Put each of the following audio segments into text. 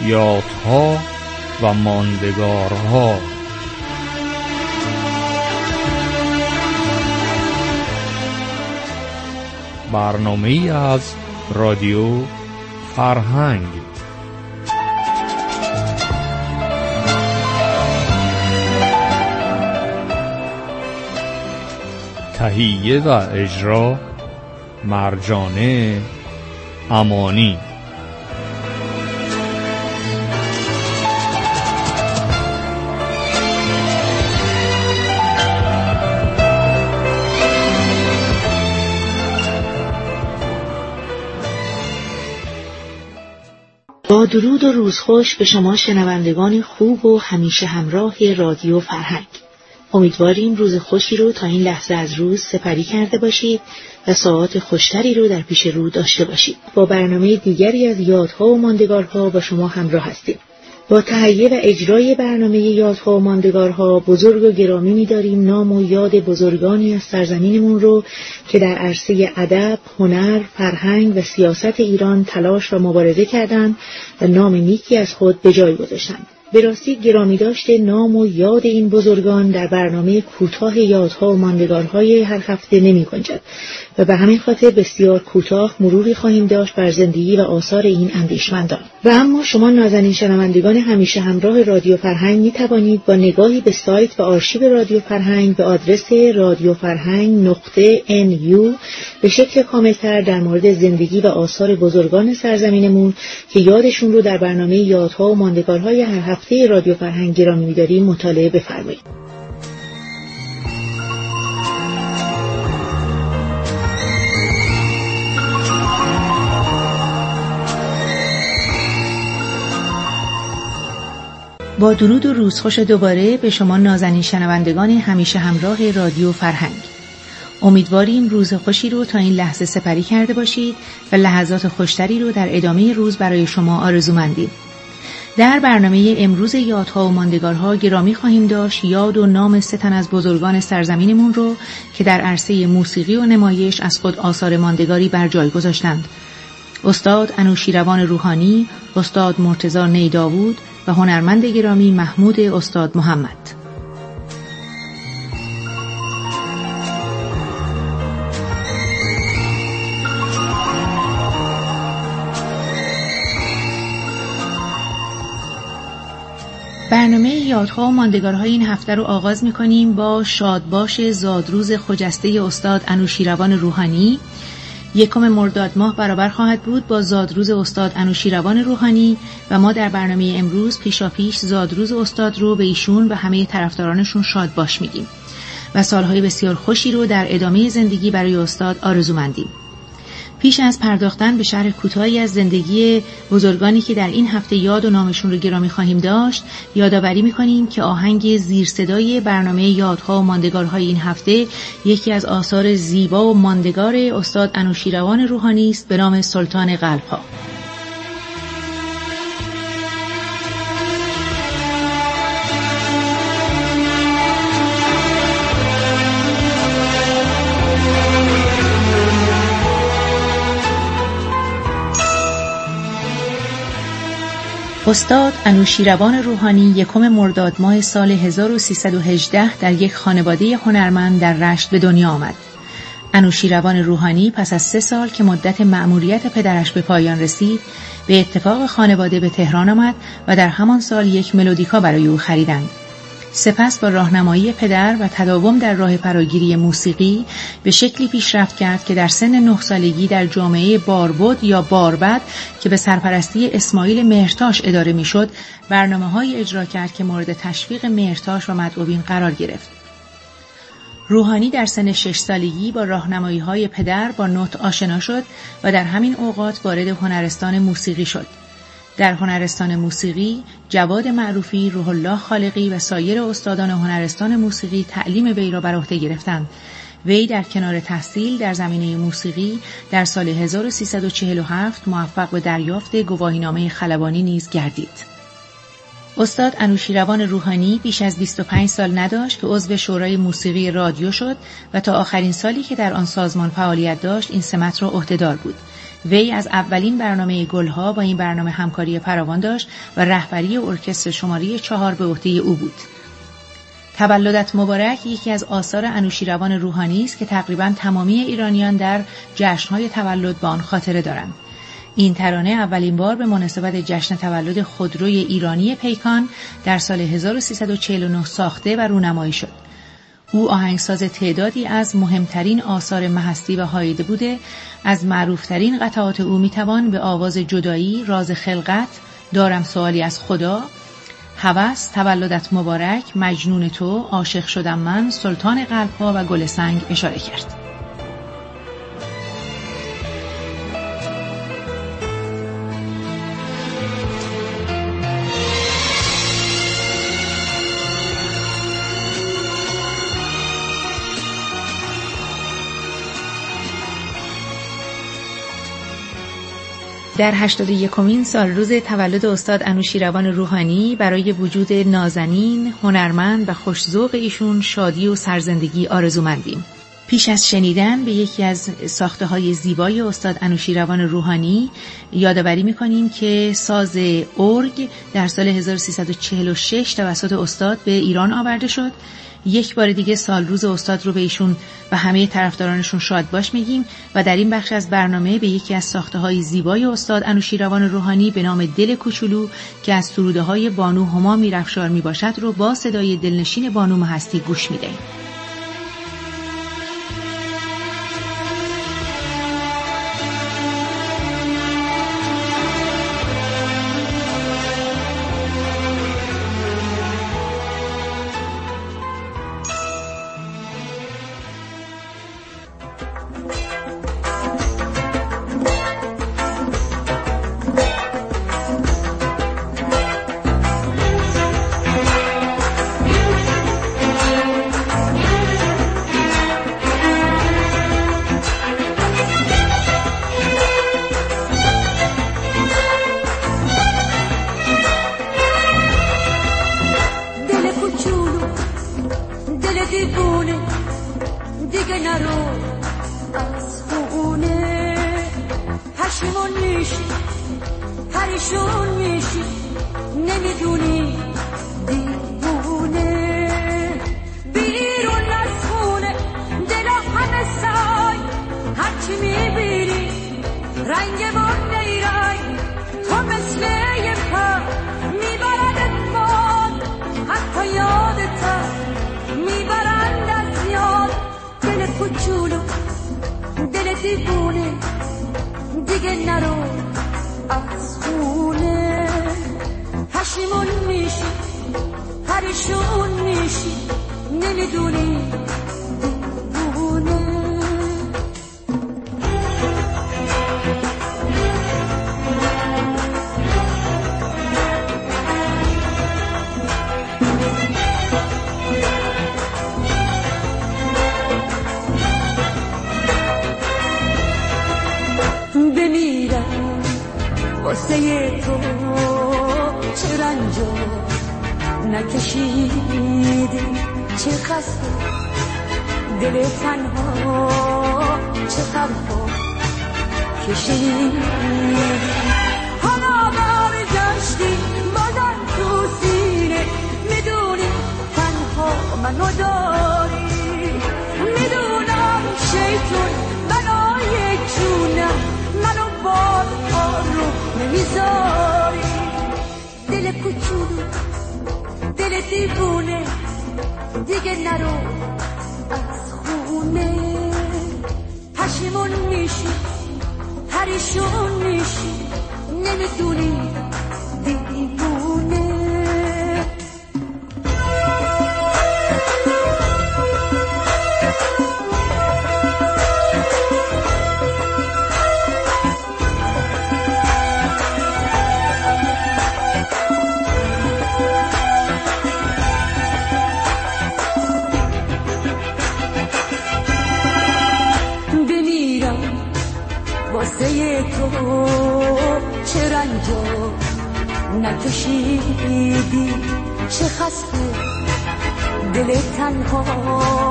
یادها و ماندگارها. برنامه‌ای از رادیو فرهنگ. تهیه و اجرا مرجانه امانی. با درود و روز خوش به شما شنوندگان خوب و همیشه همراه رادیو فرهنگ. امیدواریم روز خوشی رو تا این لحظه از روز سپری کرده باشید و ساعات خوشتری رو در پیش رو داشته باشید. با برنامه دیگری از یادها و ماندگارها با شما همراه هستیم. با تهیه و اجرای برنامه یادها و ماندگارها بزرگ و گرامی می‌داریم نام و یاد بزرگانی از سرزمینمون رو که در عرصه ادب، هنر، فرهنگ و سیاست ایران تلاش و مبارزه کردند و نام نیکی از خود به جای گذاشتند. به راستی گرامی داشته نام و یاد این بزرگان در برنامه کوتاه یادها و ماندگارهای هر هفته نمی گنجد و به همین خاطر بسیار کوتاه مروری خواهیم داشت بر زندگی و آثار این اندیشمندان. و اما شما نازنین شنوندگان همیشه همراه رادیو فرهنگ می توانید با نگاهی به سایت و آرشیو رادیو فرهنگ به آدرس radioffarhang.nu به شکل کاملتر در مورد زندگی و آثار بزرگان سرزمینمون که یادشون رو در برنامه یادها و ماندگارهای هر هفته رادیو فرهنگ گرامی می‌داریم مطالعه بفرمایید. با درود و روزخوش دوباره به شما نازنین شنوندگان همیشه همراه رادیو فرهنگ. امیدواریم روز خوشی رو تا این لحظه سپری کرده باشید و لحظات خوشتری رو در ادامه روز برای شما آرزومندیم. در برنامه امروز یادها و ماندگارها گرامی خواهیم داشت یاد و نام 3 تن از بزرگان سرزمینمون رو که در عرصه موسیقی و نمایش از خود آثار ماندگاری بر جای گذاشتند. استاد انوشیروان روحانی، استاد مرتضی نیداود و هنرمند گرامی محمود استاد محمد. برنامه یادها و ماندگارهای این هفته رو آغاز می‌کنیم با شادباش زادروز خجسته استاد انوشیروان روحانی. 1 مرداد ماه برابر خواهد بود با زادروز استاد انوشیروان روحانی و ما در برنامه امروز پیشاپیش زادروز استاد رو به ایشون و همه طرفدارانشون شادباش میگیم و سالهای بسیار خوشی رو در ادامه زندگی برای استاد آرزومندیم. پیش از پرداختن به شرح کوتاهی از زندگی بزرگانی که در این هفته یاد و نامشون رو گرامی خواهیم داشت، یادآوری می‌کنیم که آهنگ زیر صدای برنامه یادها و ماندگارهای این هفته یکی از آثار زیبا و ماندگار استاد انوشیروان روحانی است به نام سلطان قلب‌ها. استاد انوشیروان روحانی 1 مرداد ماه سال 1318 در یک خانواده هنرمند در رشت به دنیا آمد. انوشیروان روحانی پس از 3 سال که مدت مأموریت پدرش به پایان رسید، به اتفاق خانواده به تهران آمد و در همان سال یک ملودیکا برای او خریدند. سپس با راهنمایی پدر و تداوم در راه فراگیری موسیقی به شکلی پیشرفت کرد که در سن 9 سالگی در جامعه باربد یا باربد که به سرپرستی اسماعیل مهرتاش اداره میشد، برنامه‌های اجرا کرد که مورد تشویق مهرتاش و مدعوین قرار گرفت. روحانی در سن 6 سالگی با راهنمایی‌های پدر با نوت آشنا شد و در همین اوقات وارد هنرستان موسیقی شد. در هنرستان موسیقی جواد معروفی، روح الله خالقی و سایر استادان هنرستان موسیقی تعلیم وی را بر عهده گرفتند. وی در کنار تحصیل در زمینه موسیقی در سال 1347 موفق به دریافت گواهینامه خلبانی نیز گردید. استاد انوشیروان روحانی بیش از 25 سال نداشت که عضو شورای موسیقی رادیو شد و تا آخرین سالی که در آن سازمان فعالیت داشت این سمت را عهده‌دار بود. وی از اولین برنامه گلها با این برنامه همکاری فراوان داشت و رهبری ارکستر شماره 4 به عهده او بود. تولدت مبارک یکی از آثار انوشیروان روحانی است که تقریباً تمامی ایرانیان در جشن‌های تولد با آن خاطره دارند. این ترانه اولین بار به مناسبت جشن تولد خودروی ایرانی پیکان در سال 1349 ساخته و رونمایی شد. او آهنگساز تعدادی از مهمترین آثار مهستی و هایده بوده. از معروفترین قطعات او میتوان به آواز جدایی، راز خلقت، دارم سوالی از خدا، هوس، تولدت مبارک، مجنون تو، عاشق شدم من، سلطان قلب‌ها و گل سنگ اشاره کرد. در 81مین سال روز تولد استاد انوشیروان روحانی برای وجود نازنین، هنرمند و خوش‌ذوق ایشون شادی و سرزندگی آرزومندیم. پیش از شنیدن به یکی از ساخته‌های زیبای استاد انوشیروان روحانی یادآوری می‌کنیم که ساز ارگ در سال 1346 توسط استاد به ایران آورده شد. یک بار دیگه سال روز استاد رو به ایشون و همه طرفدارانشون شاد باش میگیم و در این بخش از برنامه به یکی از ساخته‌های زیبای استاد انوشیروان روحانی به نام دل کوچولو که از سروده‌های بانو هما میرافشار میباشد رو با صدای دلنشین بانو مهستی گوش میدهیم.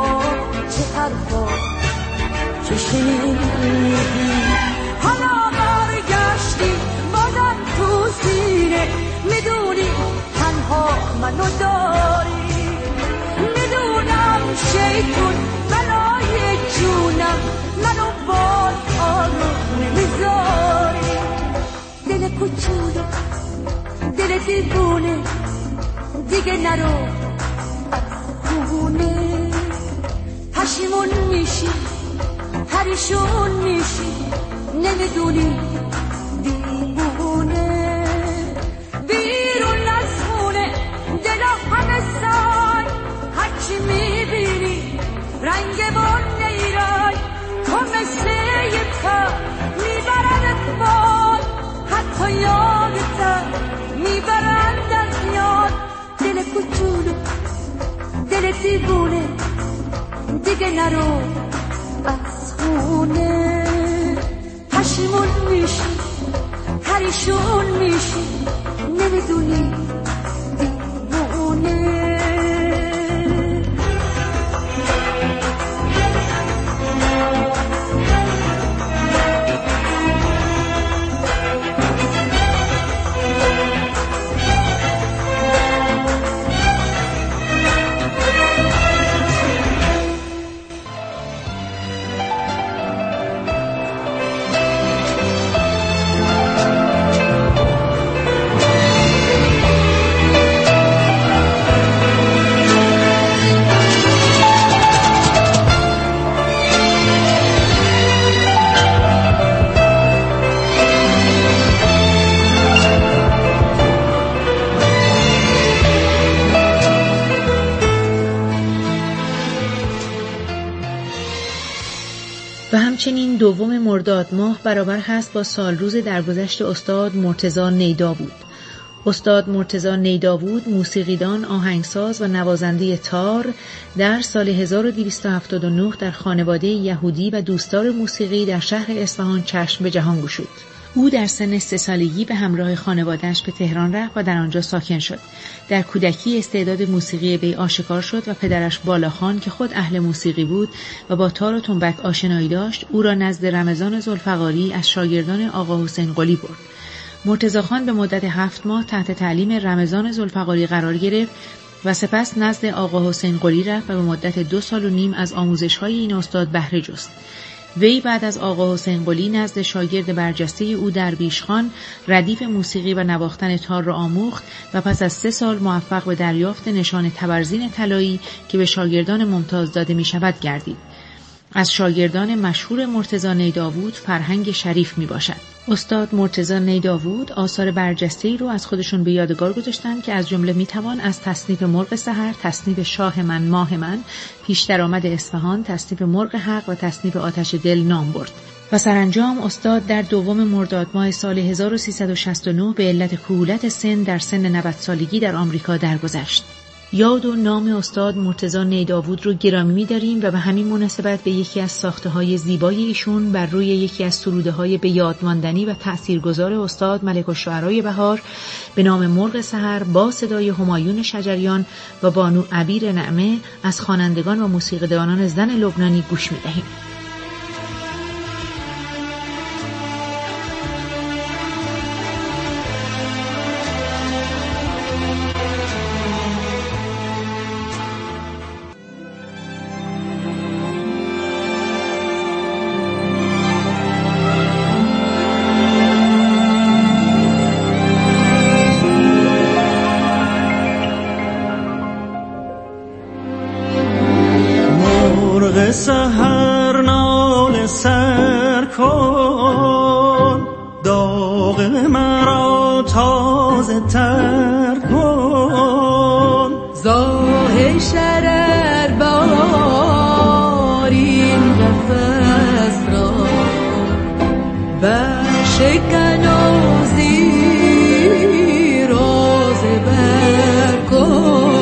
حالا شدی بازم تو سینه، میدونی تنها منو داری، میدونم شیطون بلای جونم منو باز آروم نمیذاری. دل کوچولو دل دیوونه دیگه نرو از خونه، پشیمون میشی پریشون میشی نمیدونی دیوونه. بیرون از خونه دلا همه سای، هرچی میبینی رنگ بن ایرای، تو مثل یه پر میبرد باد، حتی یادت میبرند از یاد. دل کوچولو دل دیوونه دیگه نرو از خونه، پشیمون میشی پریشون میشی نمیدونی دیوونه. و همچنین 2 مرداد ماه برابر هست با سالروز درگذشت استاد مرتضی نیداوود. استاد مرتضی نیداوود موسیقیدان، آهنگساز و نوازنده تار در سال 1279 در خانواده یهودی و دوستدار موسیقی در شهر اصفهان چشم به جهان گشود. او در سن 3 سالگی به همراه خانواده‌اش به تهران رفت و در آنجا ساکن شد. در کودکی استعداد موسیقی وی آشکار شد و پدرش بالاخان که خود اهل موسیقی بود و با تار و تنبک آشنایی داشت، او را نزد رمضان ذوالفقاری از شاگردان آقا حسین قلی برد. مرتضی خان به مدت 7 ماه تحت تعلیم رمضان ذوالفقاری قرار گرفت و سپس نزد آقا حسین قلی رفت و به مدت 2 سال و نیم از آموزش‌های این استاد بهره جست. وی بعد از آقا حسین قلی نزد شاگرد برجسته او درویش خان ردیف موسیقی و نواختن تار را آموخت و پس از 3 سال موفق به دریافت نشان تبرزین طلایی که به شاگردان ممتاز داده می شود گردید. از شاگردان مشهور مرتضی نیداوود فرهنگ شریف می باشد. استاد مرتضی نیداوود آثار برجسته‌ای رو از خودشون به یادگار گذاشتند که از جمله میتوان از تصنیف مرغ سحر، تصنیف شاه من ماه من، پیش درآمد اصفهان، تصنیف مرغ حق و تصنیف آتش دل نام برد. و سرانجام استاد در 2 مرداد ماه سال 1369 به علت کهولت سن در سن 90 سالگی در آمریکا درگذشت. یاد و نام استاد مرتضی نیداوود رو گرامی می‌داریم و به همین مناسبت به یکی از ساخته‌های زیبای ایشون بر روی یکی از سروده‌های به یاد ماندنی و تأثیرگذار استاد ملک الشعرای بهار به نام مرغ سحر با صدای همایون شجریان و بانو عبیر نعمه از خوانندگان و موسیقیدانان زن لبنانی گوش می‌دهیم. سحر نال سر کن، داغ مرا تازه تر کن، زاه شرر بارین قفس را برشکن و زیراز بر کن.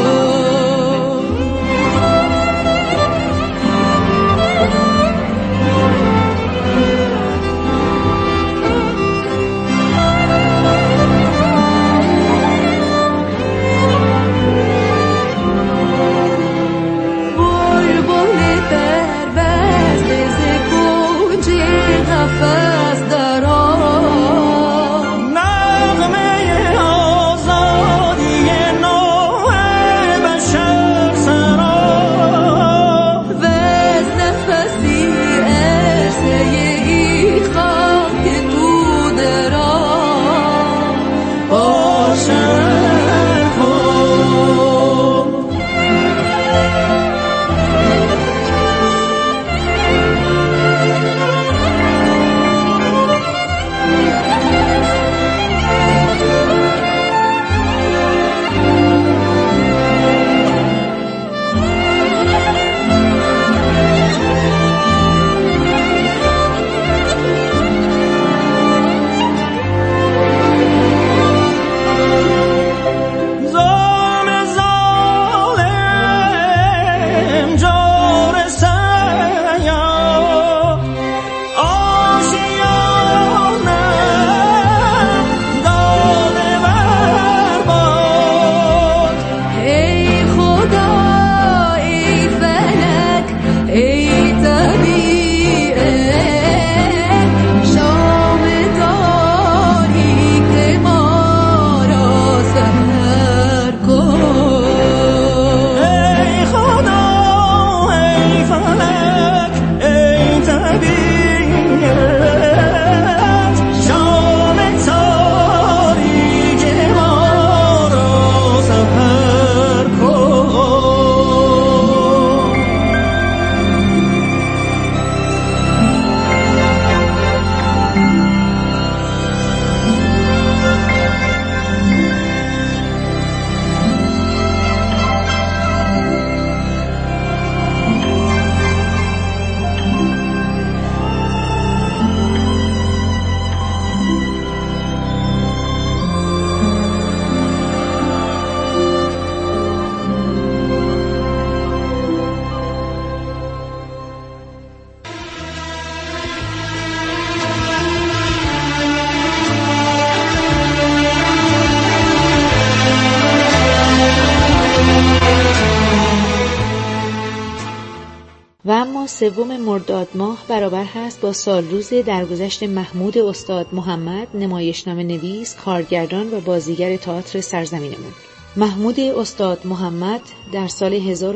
3 مرداد ماه برابر هست با سال روز درگذشت محمود استاد محمد، نمایشنامه نویس، کارگردان و بازیگر تئاتر سرزمینمون. محمود استاد محمد در سال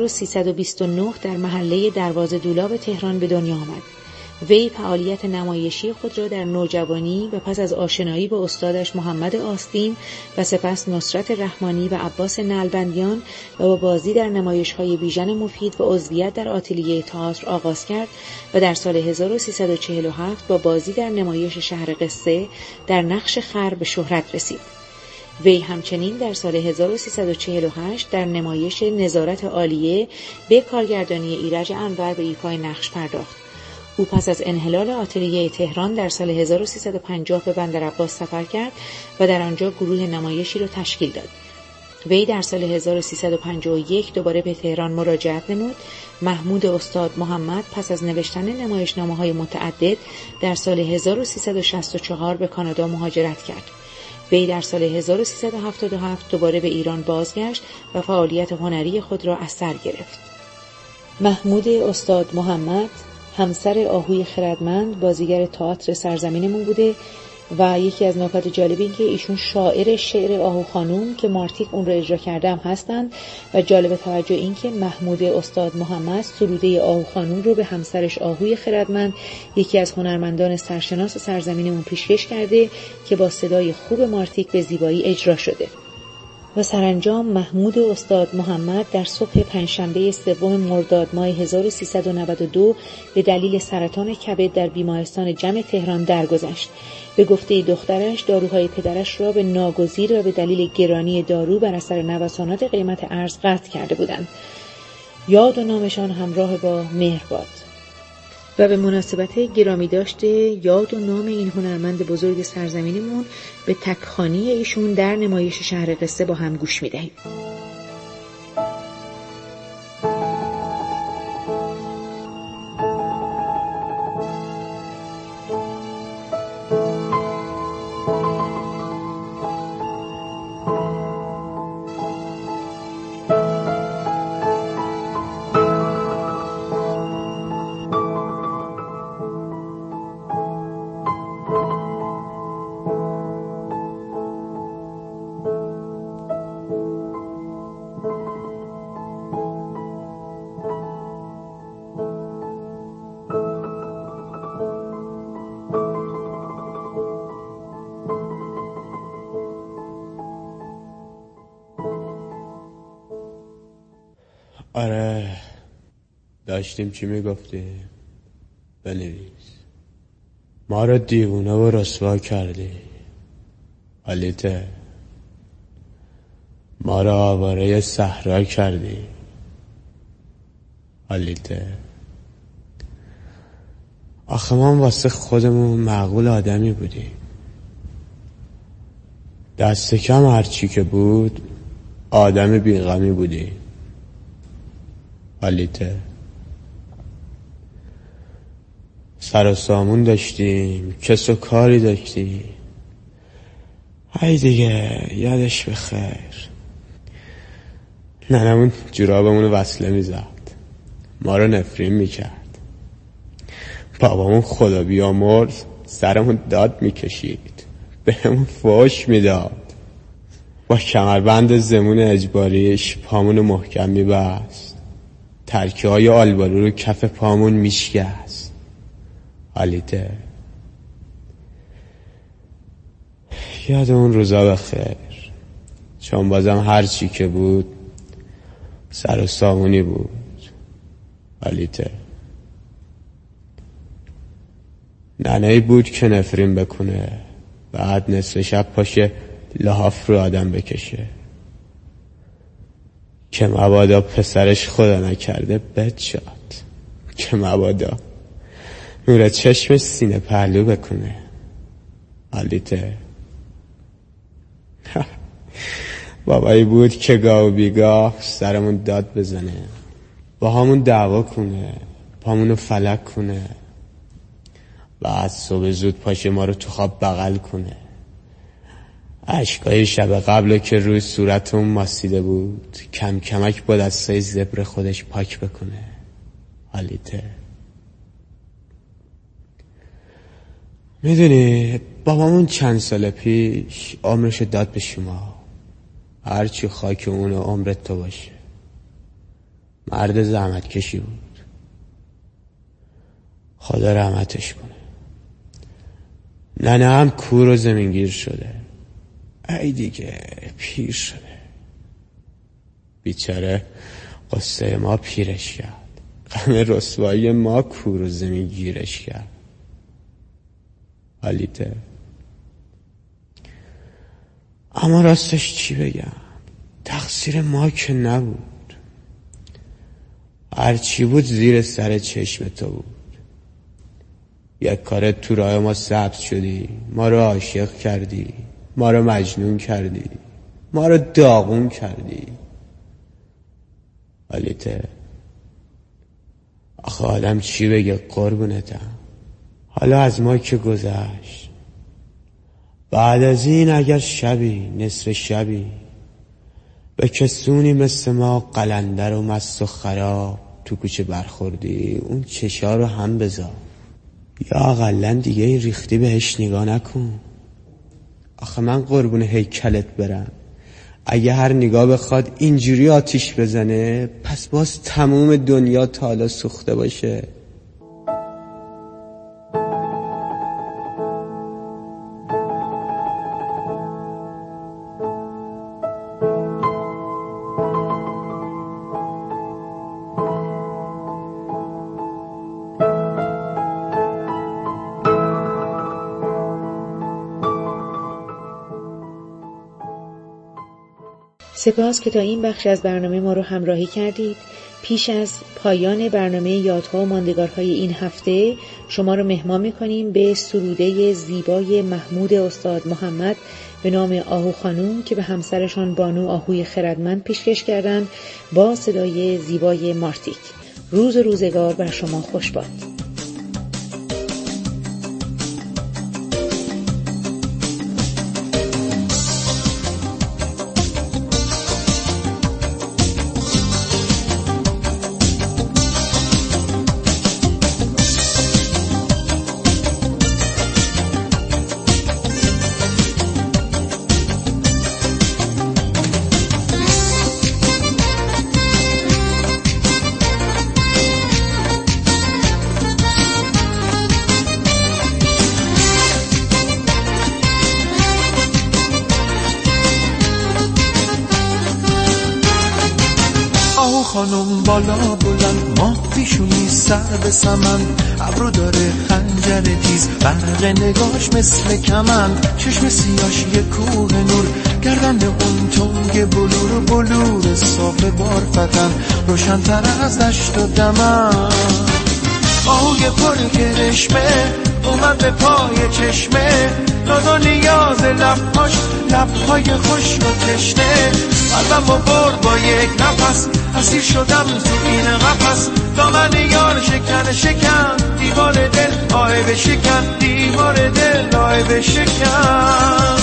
1329 در محله دروازه دولاب تهران به دنیا آمد. وی فعالیت نمایشی خود را در نوجوانی و پس از آشنایی با استادش محمد آستین و سپس نصرت رحمانی و عباس نعلبندیان و با بازی در نمایش‌های بیژن مفید و عضویت در آتلیه تئاتر آغاز کرد و در سال 1347 با بازی در نمایش شهر قصه در نقش خر به شهرت رسید. وی همچنین در سال 1348 در نمایش نظارت عالیه به کارگردانی ایرج انور به ایفای نقش پرداخت. او پس از انحلال آتلیه تهران در سال 1350 به بندرعباس سفر کرد و در آنجا گروه نمایشی را تشکیل داد. وی در سال 1351 دوباره به تهران مراجعت نمود. محمود استاد محمد پس از نوشتن نمایشنامه‌های متعدد در سال 1364 به کانادا مهاجرت کرد. وی در سال 1377 دوباره به ایران بازگشت و فعالیت هنری خود را از سر گرفت. محمود استاد محمد همسر آهوی خردمند بازیگر تئاتر سرزمینمون بوده و یکی از نکات جالب این که ایشون شاعر شعر آهو خانوم که مارتیک اون رو اجرا کرده هم هستند و جالب توجه این که محمود استاد محمد سروده آهو خانوم رو به همسرش آهوی خردمند یکی از هنرمندان سرشناس سرزمینمون پیشکش کرده که با صدای خوب مارتیک به زیبایی اجرا شده. و سرانجام محمود استاد محمد در صبح پنجشنبه 3 مرداد ماه 1392 به دلیل سرطان کبد در بیمارستان جم تهران درگذشت. به گفته دخترش داروهای پدرش را به ناگزیر و به دلیل گرانی دارو بر اثر نوسانات قیمت ارز قطع کرده بودند. یاد و نامشان همراه با مهر باد. و به مناسبت گرامی داشته یاد و نام این هنرمند بزرگ سرزمینمون به تکخانی ایشون در نمایش شهر قصه با هم گوش می‌دهیم. آره داشتیم چی میگفتی؟ بنویس. ما رو دیوونه و رسوا کردی حالیته، ما رو آواره صحرا کردی حالیته. آخه ما واسه خودمون معقول آدمی بودیم، دست کم هرچی که بود آدم بیغمی بودی حالیته. سر و سامون داشتیم، کس و کاری داشتیم. های دیگه یادش بخیر. ننمون جورابمون وصله میزد، ما رو نفرین میکرد. بابامون خدا بیامرز سرمون داد میکشید، بهمون فحش میداد. با کمربند زمون اجباریش پامونو محکم میبست، ترکه های آلبالو رو کف پامون میشکست حالیته. یاد اون روزا بخیر، چون بازم هر چی که بود سر و سامونی بود حالیته. ننهی بود که نفرین بکنه، بعد نصف شب پاشه لحاف رو آدم بکشه که مبادا پسرش خدا نکرده بد شد، که مبادا نور چشمش سینه پهلو بکنه حالیته. بابایی بود که گاه و بیگاه سرمون داد بزنه، با همون دعوا کنه، پامونو فلک کنه، بعد صبح زود پاشه ما رو تو خواب بغل کنه. اشکای شب قبل که روی صورتون ماسیده بود کم کمک با دستای زبر خودش پاک بکنه حالیته. میدونی بابامون چند سال پیش عمرش داد به شما. هرچی خاک اون عمرت تو باشه. مرد زحمت کشی بود. خدا رحمتش کنه. ننه هم کور و زمینگیر شده. ای دیگه پیر شده. بیچاره قصه ما پیرش کرد. غم رسوایی ما کور و زمینگیرش کرد. حالیته. اما راستش چی بگم، تقصیر ما که نبود. هرچی بود زیر سر چشم تو بود. یک کارت تو راه ما سبز شدی، ما رو عاشق کردی، ما رو مجنون کردی، ما رو داغون کردی. حالیته آخه آدم چی بگه قربونتم. حالا از ما که گذشت، بعد از این اگر شبی نصف شبی به کسونی مثل ما قلندر و مست و خراب تو کوچه برخوردی، اون چشا رو هم بذار یا اقلن دیگه این ریختی بهش نگاه نکن. آخه من قربون هیکلت برم، اگه هر نگاه بخواد اینجوری آتیش بزنه پس باز تموم دنیا تا حالا سوخته باشه. سپاس که تا این بخش از برنامه ما رو همراهی کردید. پیش از پایان برنامه یادها و ماندگارهای این هفته شما رو مهمان می‌کنیم به سروده زیبای محمود استاد محمد به نام آهو خانوم که به همسرشان بانو آهوی خردمند پیشکش کردند با صدای زیبای مارتیک. روز و روزگار بر شما خوش باد. خانم بالا بلند ماه پیشونی سر به سمن، ابرو داره خنجر تیز برق نگاش مثل کمند، چشم سیاش یه کوه نور، گردن اون تنگ بلور بلور صاف بارفتن روشن‌تر از دشت و دمن. آهوی پر کرشمه اومد به پای چشمه، ناز و نیاز لبهاش لبهای خشک و تشنه، قلبمو برد با یک نفس، اسیر شدم تو این قفس، دامن یار شکن شکن، دیوار دل آه بشکن، دیوار دل آه بشکن.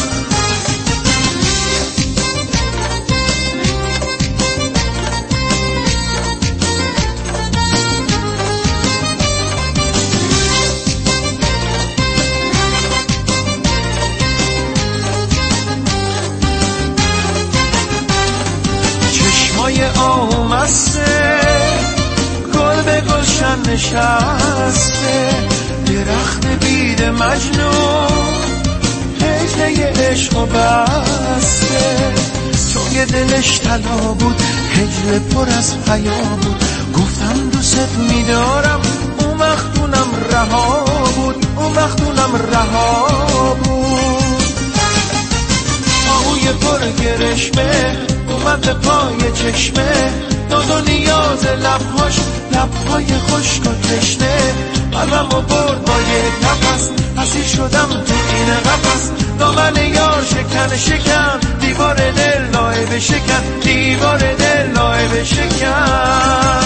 آمسته گل به گلشن نشسته، درخت بید مجنون هجله عشق و بسته، توی دلش طلا بود هجله پر از حیا بود، گفتم دوست میدارم اون وقت اونم رها بود، اون وقت اونم رها بود. آهوی پر گرشمه اومد به پای چشمه، ناز و نیاز لبهاش لبهای خشک و تشنه، قلبمو برد با یک نفس، اسیر شدم تو این قفس، دامن یار شکن شکن، دیوار دل لایه بشکن، دیوار دل لایه بشکن.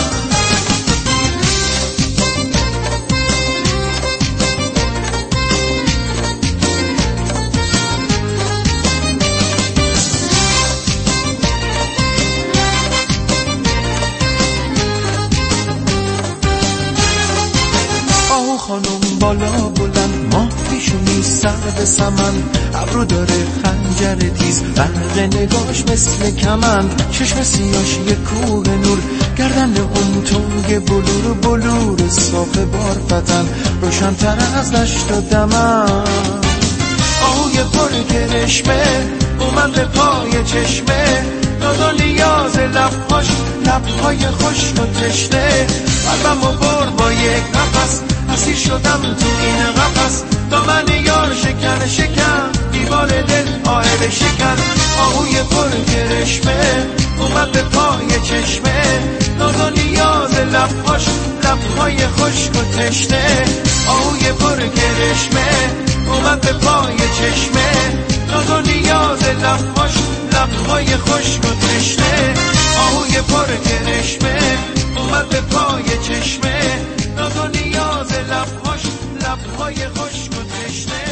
خانم بالا بلند ماه میشونی سرد سمن، ابرو داره خنجر تیز، برق نگاش مثل کمند، چشم سیاش یه کوه نور، گردن اون تنگ بلور بلور صاف بارفتن، روشن‌تر از دشت و دمن. آهوی پر کرشمه اومد به پای چشمه، داد و نیاز لبهاش، لبهای خشک و تشنه، قلبمو برد با یک نفس، اسیر شدم تو این قفس، دامن یار شکن شکن، دیوار دل آهل شکن. آهوی پر کرشمه اومد به پای چشمه، داد و نیاز لبهاش، لبهای خشک و تشنه. آهوی پر کرشمه اومد به پای چشمه، داد و نیاز لبهاش، لبهای خشک و تشنه. آهوی پر کرشمه اومد به پای چشمه، داد و نیاز لبهاش، لبهای خشک و تشنه.